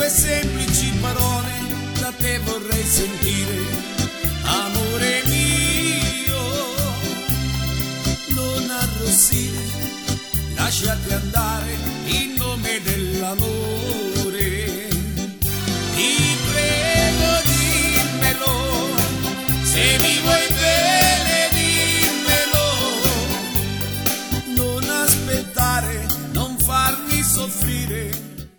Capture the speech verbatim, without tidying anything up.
due semplici parole da te vorrei sentire, amore mio, non arrossire.